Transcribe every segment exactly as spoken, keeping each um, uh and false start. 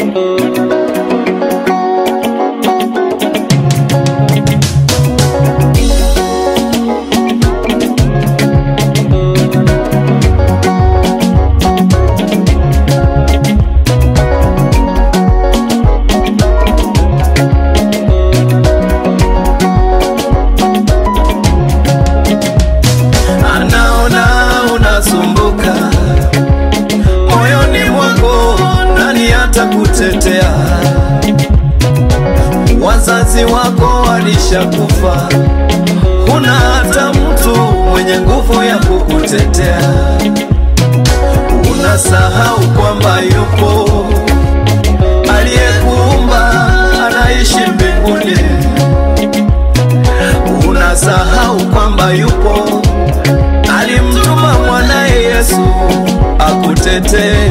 kutetea. Wazazi wako walishakufa, huna hata mtu mwenye nguvu ya kukutetea. Unasahau kwamba yupo aliyekuumba, anaishi mbinguni. Unasahau kwamba yupo alimtuma mwanae Yesu akutetee.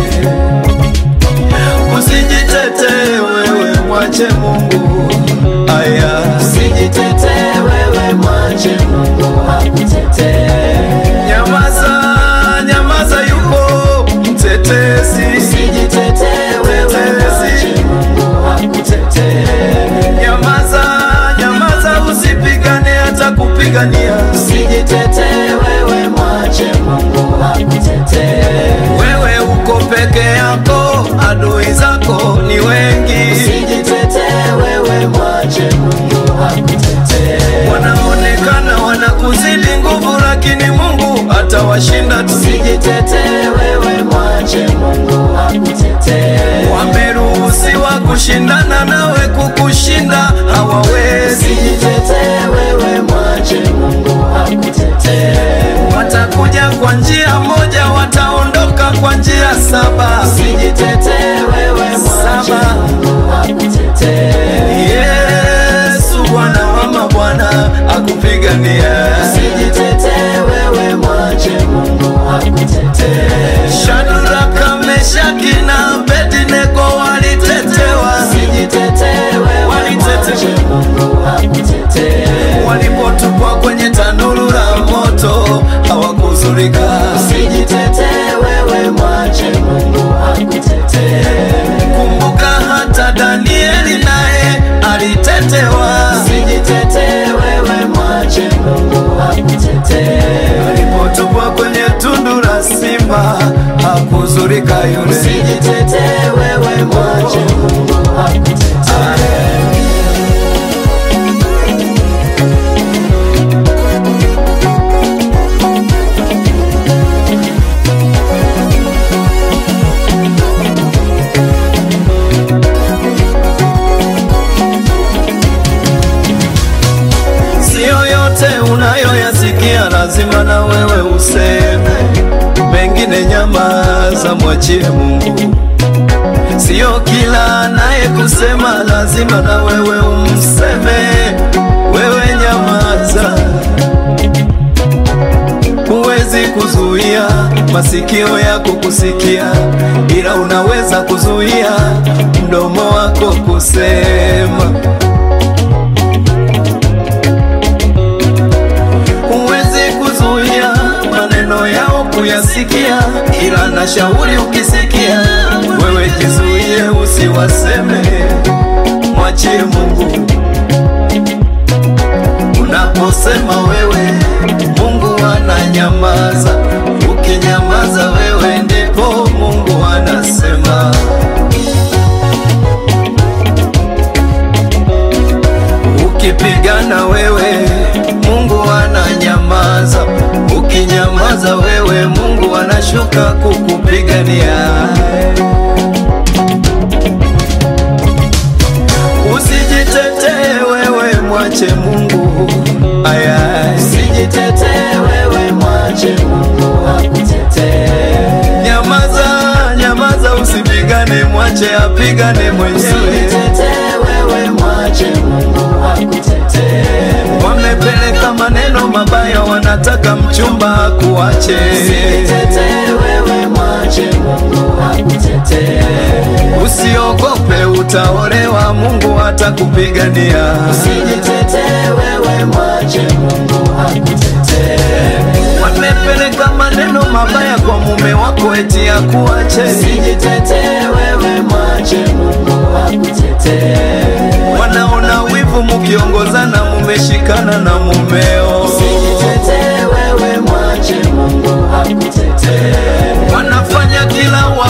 Usijitetee wewe, mwache Mungu. Aya, usijitetee wewe, mwache Mungu akutetee. Nyamaza, nyamaza, yupo mtetezi. Usijitetee wewe, mwache Mungu akutetee. Nyamaza, nyamaza, usipigane hata kupigania. Usijitetee wewe, mwache Mungu akutetee. Wewe uko peke yako, adui zako ni wengi. Usijitetee wewe, mwache Mungu akutetee. Wanaonekana wanakuzidi nguvu, lakini Mungu atawashinda tu. Usijitetee wewe, mwache Mungu akutetee. Wameruhusiwa kushindana nawe, kukushinda hawawezi. Usijitetee wewe, mwache Mungu akutetee. Watakuja kwa njia moja, wataondoka kwa njia saba. Usijitetee wewe, mwache Mungu akutetee. Yesu Bwana wa mabwana akupigania. Usijitetee wewe, mwache Mungu akutetee. Shadraka, Meshaki na Abednego walitetewa. Usijitetee wewe, mwache Mungu akutetee. Walipotupwa kwenye tanuru la moto hawakuzurika. Usijitetee wewe, mwache Mungu akutetee. Kumbuka hata Danieli naye alitetewa. Usijitetee wewe, mwache Mungu akutetee. Alipotupwa kwenye tundu la simba hakuzurika yule. Usijitetee wewe, mwache Mungu akutetee. Unayoyasikia lazima na wewe useme, pengine nyamaza, mwachie Mungu. Sio kila anaye kusema lazima na wewe umseme. Wewe nyamaza, huwezi kuzuia masikio yako kusikia, ila unaweza kuzuia mdomo wako kusema. Kuyasikia, ila na shauri ukisikia, wewe jizuie usiwaseme, mwachie Mungu. Unaposema wewe, Mungu ananyamaza. Ukinyamaza wewe, ndipo Mungu anasema. Ukipigana wewe, Mungu ananyamaza. Ukinyamaza wewe, Mungu anashuka kukupigania. Usijitetee wewe, mwache Mungu. Aya, usijitetee wewe, mwache Mungu akutetee. Nyamaza, nyamaza, usipigane, mwache apigane mwenyewe. Usijitetee wewe, mwache Mungu akutetee. Wamepeleka maneno mabaya, wanataka mchumba akuache. Usijitetee wewe, mwache Mungu akutetee. Usiogope, utaolewa, Mungu atakupigania. Usijitetee wewe, mwache Mungu akutetee. Wamepeleka maneno mabaya kwa mume wako eti akuache. Usijitetee wewe, mwache Mungu akutetee. Wanaona wivu mukiongozana mumeshikana na mumeo. Usijitetee wewe, mwache Mungu akutetee. Wanafanya kila wa